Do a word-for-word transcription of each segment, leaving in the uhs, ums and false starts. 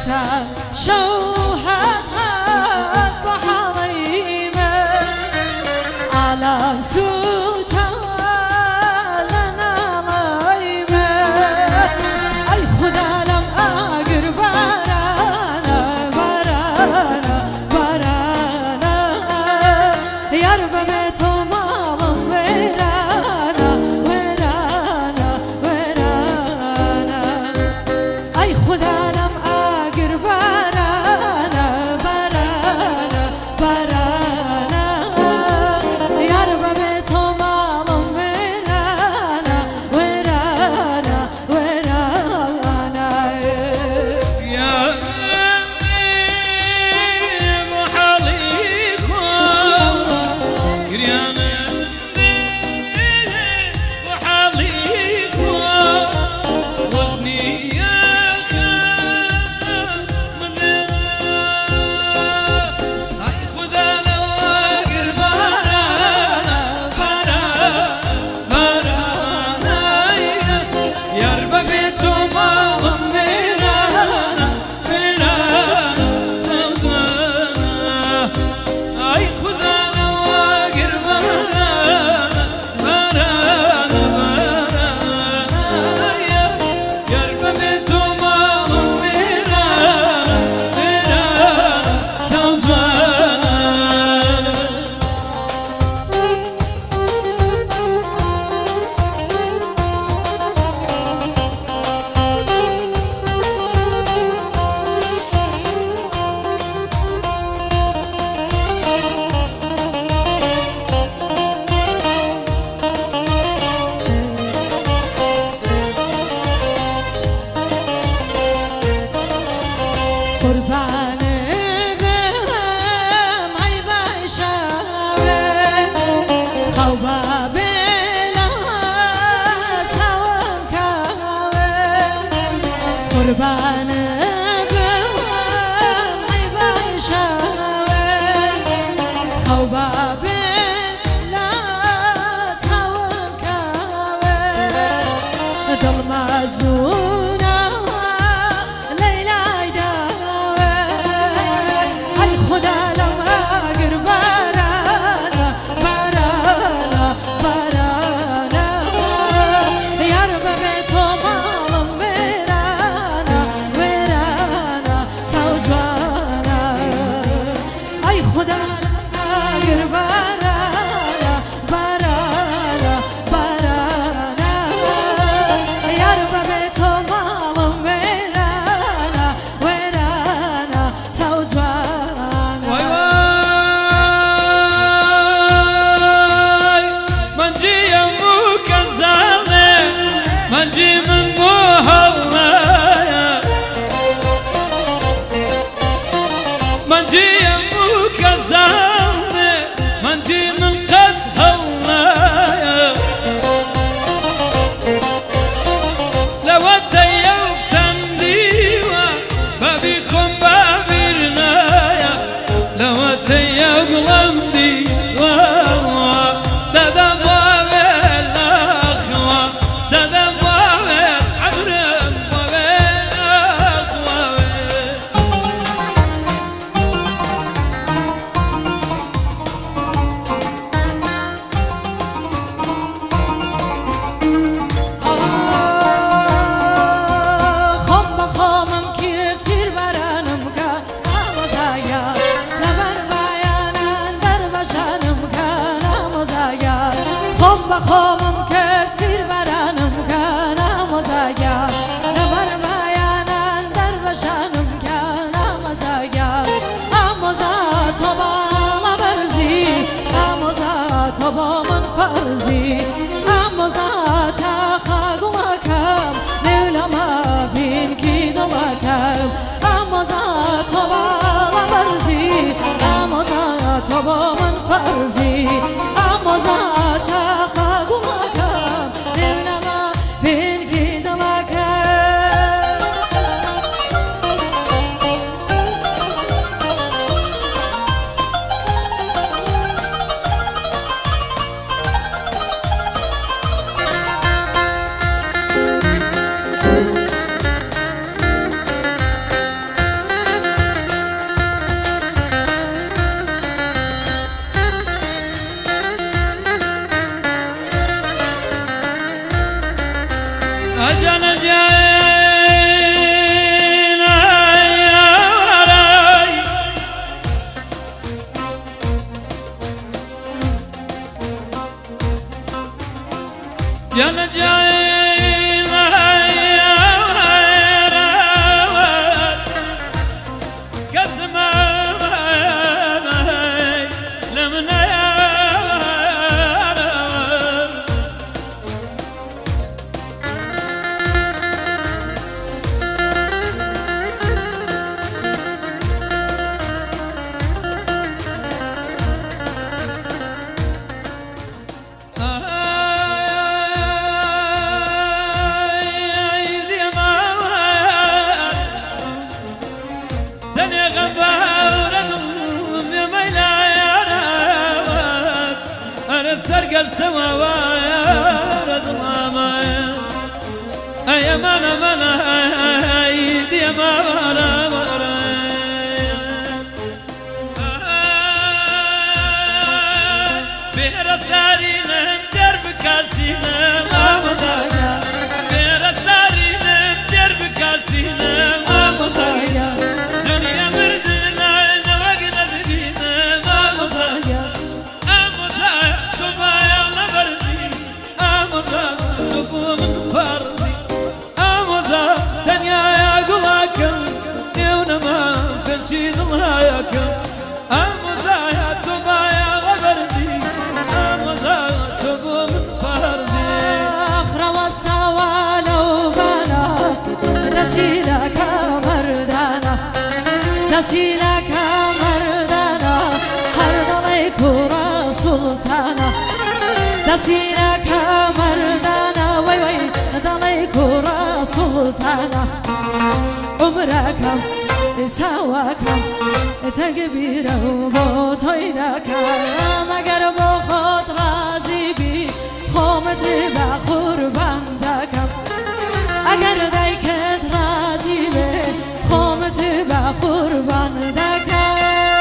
سر شوهد بحريمه عالم سوتا لنا لايمه اي خدا لم اقر برانا برانا برانا يا رب بيتو مالم ورانا ورانا ورانا اي خدا لم اقر برانا برانا برانا يا رب بيتو مالم ورانا ورانا ورانا يا ابو حليكو قريان وحليكو وزني يا هاي خذا لو اقر برانا برانا برانا يا رب بيتو مالم ورانا ورانا سلطانا هاي خذا لو اقر برانا برانا برانا يا رب بيتو مالم ورانا ورانا سلطانا قربان بهم ای بشاوه خوبا بلا توام کاوه قربان بهم ای بشاوه خوبا بلا توام کاوه دل مزونه لیلا خدا لم اقر برانا برانا برانا يا رب بيتو مالم ورانا ورانا برقر سماوايا رد مامايا أي مانا مانا أيدي ما ورا ورا بير سارينا درب كاسينا ما مزايا بير سارينا درب كاسينا ما مزايا دنيا مردنا نوقنا دقينا ما مزايا أمزايا تبايا لبردي أمزايا تقوم فردي أمزايا دنيا يا قلاكم يونا ما بنشيد الله ياكم أمزايا تبايا لبردي أمزايا تقوم فردي أخرى والسوالو بنا نسيلك مردانا نسيلك مردانا هرد عليك سلطانا نسيلك مردانا وي وي عليك سلطانا عمرك تواك تكبير وبوتويدك مگر با خود راضی بی خامت با قربان دکم اگر دیکت راضی به خامت با قربان دکم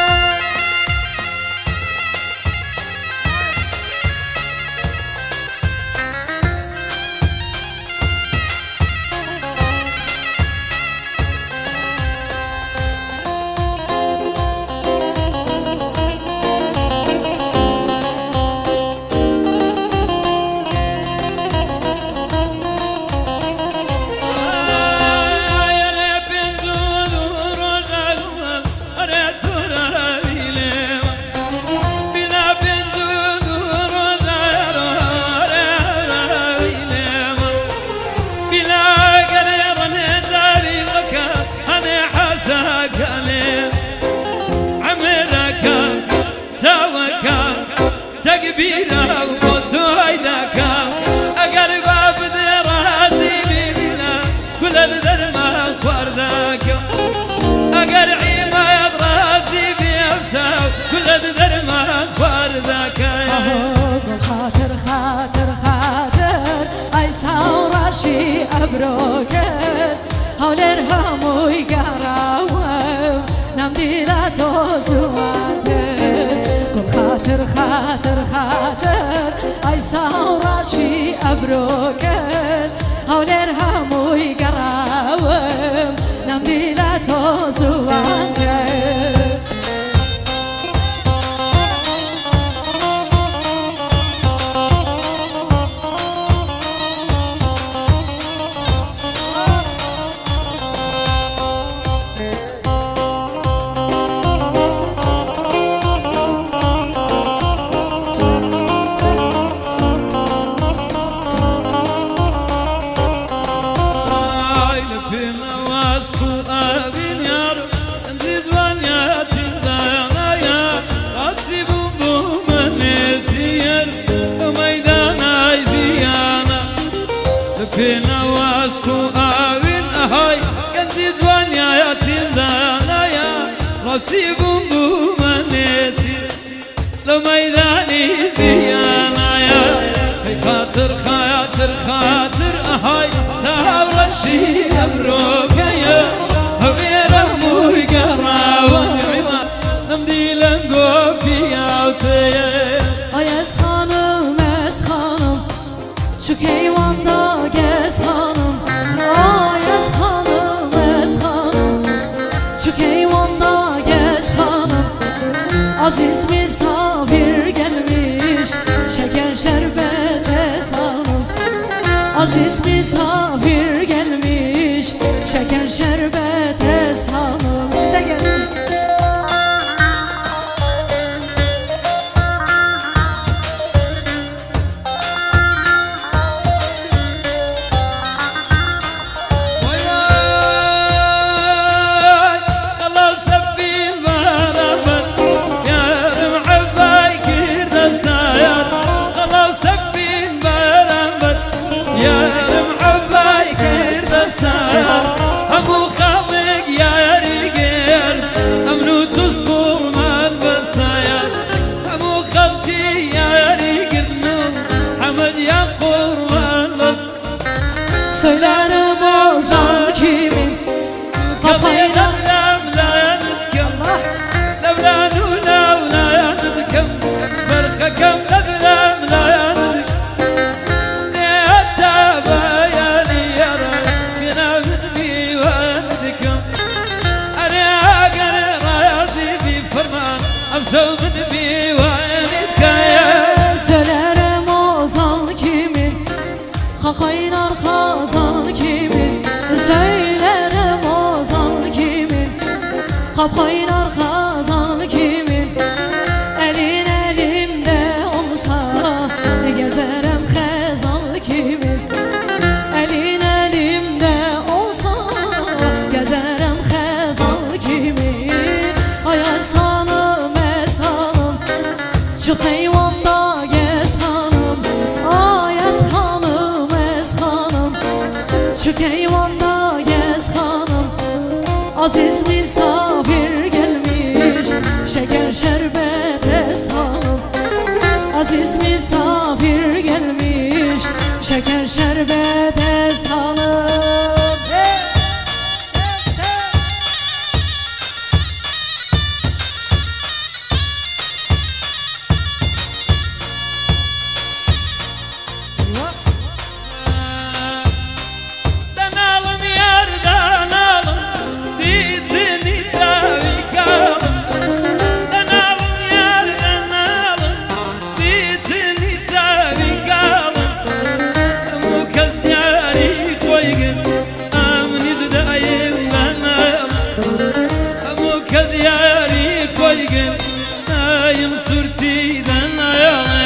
تكبيرا وبوتويدك أقر باب راسي بينا كل الدرما خوردك أقر عيما راسي بيفشا كل الدرما خوردك خاطر خاطر خاطر أي سوراشي أبروك هولر هموي قراوم نمدي لا توزواتر خاطر خاطر خاطر أي سوراشي أبروكل هولر هموي قراوم نمدي لا توزوانتر فينا واسكو آوين أهاي كنتي زوانيا يا تلدانا يا راتي بومبو منيتي لو ميداني زيانا يا خاطر خاطر خاطر أهاي تاورشي أبروك يا هويرا موي قراوان عما نمدي لنقو فيا وتيا Ay es hanım es hanım şu keyvanda gez hanım Ay es hanım es hanım şu keyvanda gez hanım Aziz misafir gelmiş şeker şerbet es hanım Aziz misafir gelmiş şeker şerbet es hanım Size gelsin. يا المعباي كير دسار أبو خالق Sevdin bivanet kaya Söylerim ozan kimin Kakaynar kazan kimin Söylerim ozan kimin Kakaynar kazan kimin Elin elimde olsa Gezerim xezal kimin Elin elimde olsa Gezerim xezal kimin Ay aslanım esanım Çık eyvanda gez hanım Ay aslanım eshanım Çık eyvanda gez hanım Aziz misafir gelmiş Şeker şerbet eshanım Aziz misafir gelmiş Şeker şerbet eshanım Danalım yar danalım Didini tavikalım Danalım yar danalım Didini tavikalım Mukaz yari koygun Amnir dayım danalım Mukaz yari koygun Dayım surti danalım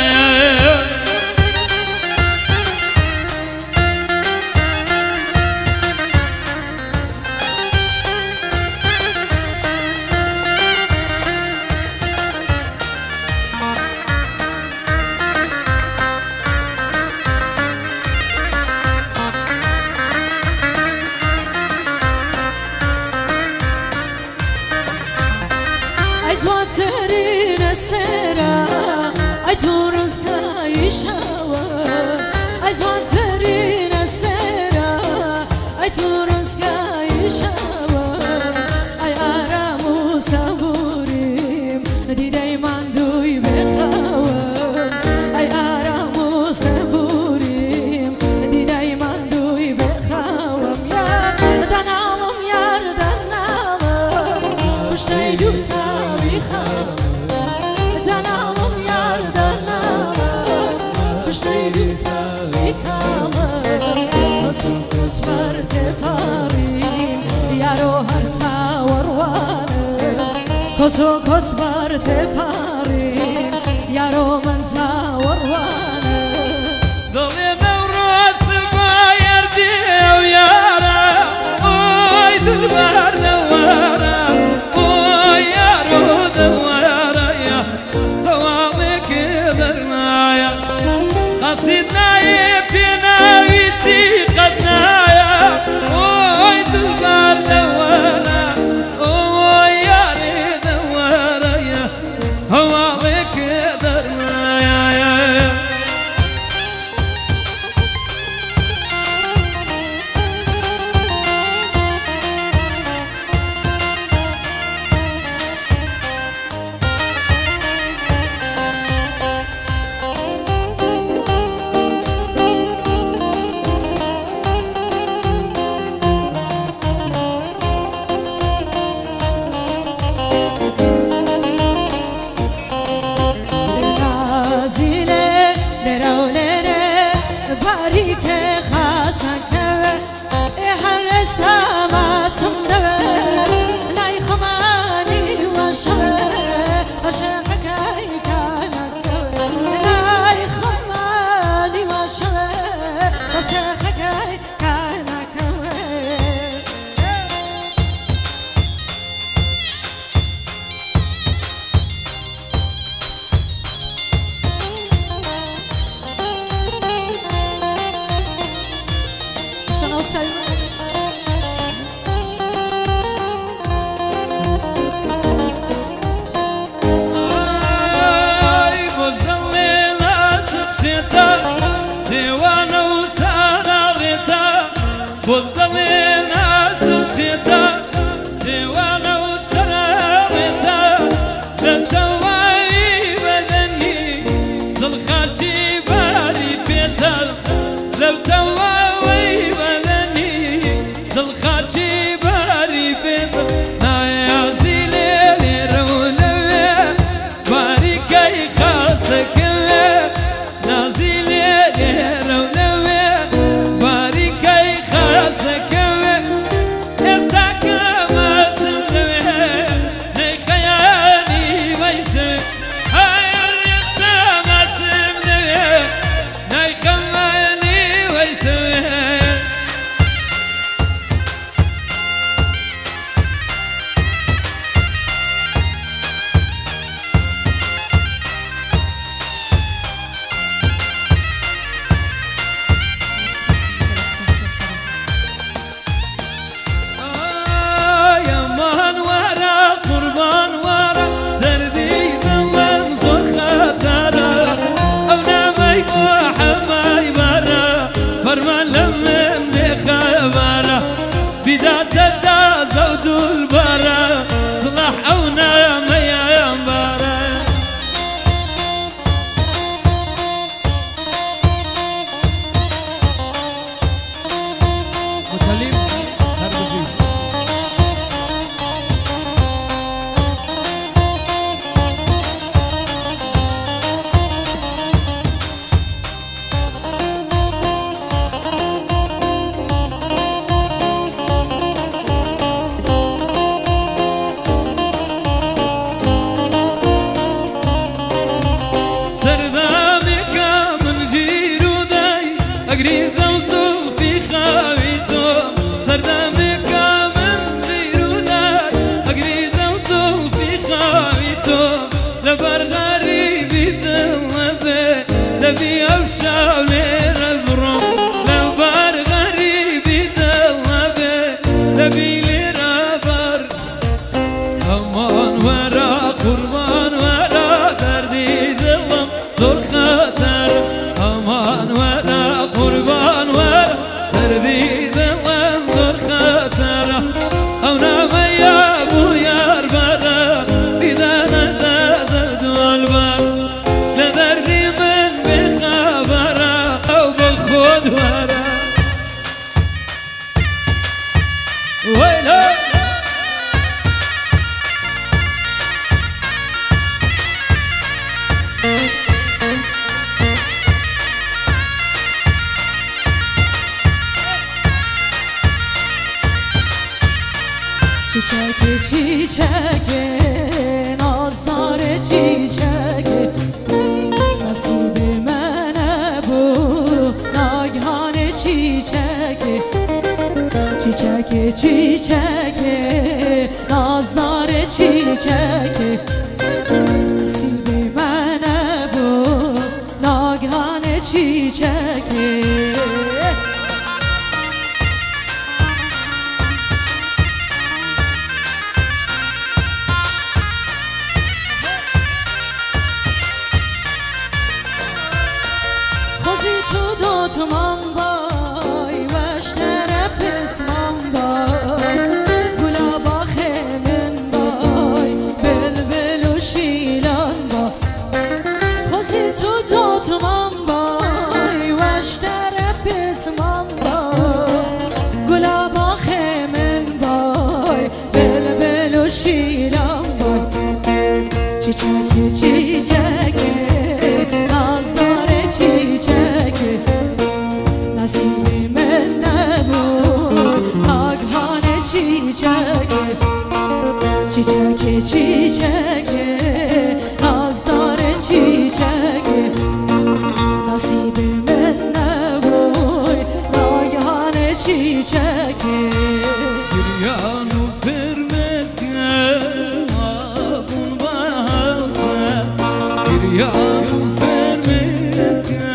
Ay tuaterin esera Ay turuz kayışava Ay tuaterin esera Ay turuz kayışava Ay aramu savurim Dideyman duy bekava Ay aramu savurim Dideyman duy bekavam Yar danalım yar danalım Kuşnaydu tabihalım Danalım yar danalım Kuşnaydu tabihalım Koçum koç var tefarim Yaro harsa varvanım Koçum koç var tefarim Yaro mansa varvanım Dole nevrası bayar diyor yara Oy dılvar nevara Oy yaro nevara ya Havalı kıdırnaya Kasidnayı pinavici kadnaya Oy dılvar nevara Oy yaro nevara ya دا زود البرا صلح او نام يا برا متليم هربجي أجري زوزو في خاويتو سردامك من غيرونا أجري زوزو في خاويتو لبر غريبي دلبي لبي أوشاو لربرم لبر غريبي دلبي لبي لربر أمان ورا قربان ورا دردي دلم زور خطر أمان ورا قربان ورا دردي دلم زور خطر أو نام يا أبو يار برا بدانا تزد والبر لدردي من بخبرا أو بالخود ورا ويلا چیچک چیچک نازدار چیچک نصیب من بود ناگهان چیچک چیچک چیچک نازدار چیچک نصیب من بود ناگهان چیچک تو دو من بای وشتر پسمان بای گلا باخ من بای بلبل و شیلان بای خوزی تو دو من بای وشتر پسمان بای گلا باخ من بای بلبل و شیلان بای چیچک چیچک نازدار چیچک نصیب من نبود ناگهان چیچک چیچک چیچک نازدار چیچک نصیب من نبود ناگهان چیچک گریانو فرمز که آبون بازه گریانو فرمز که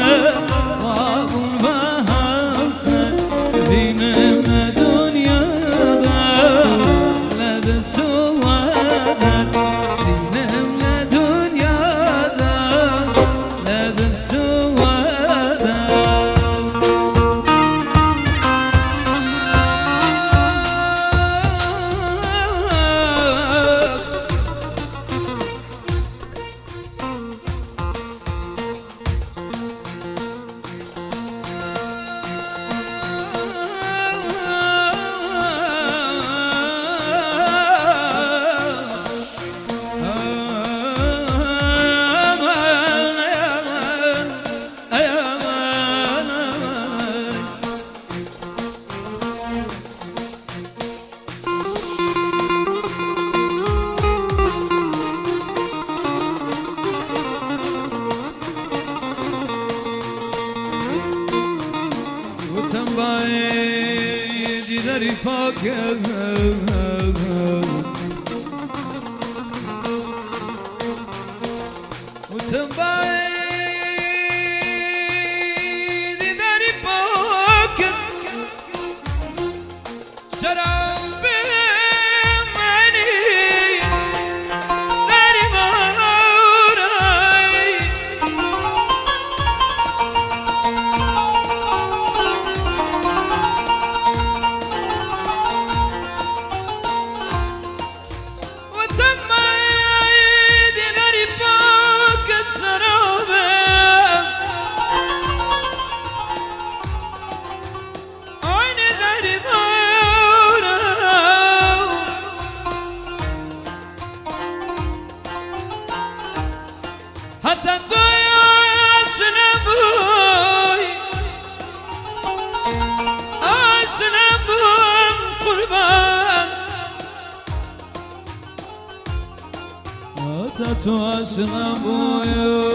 تواشنا بوي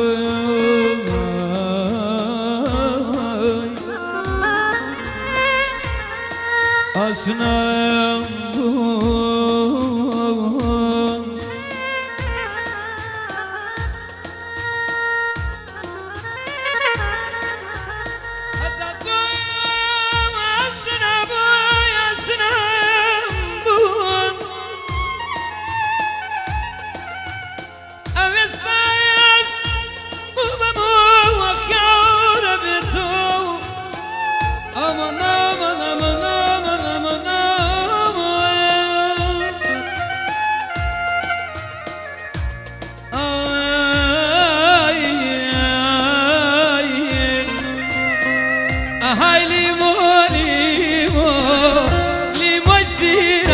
أشنا بون حتى تقوم أشنا بوي أشنا بون أبستايش بوبمو وخيار بتو أمنا أمنا أمنا هاي ليمو ليمو ليمو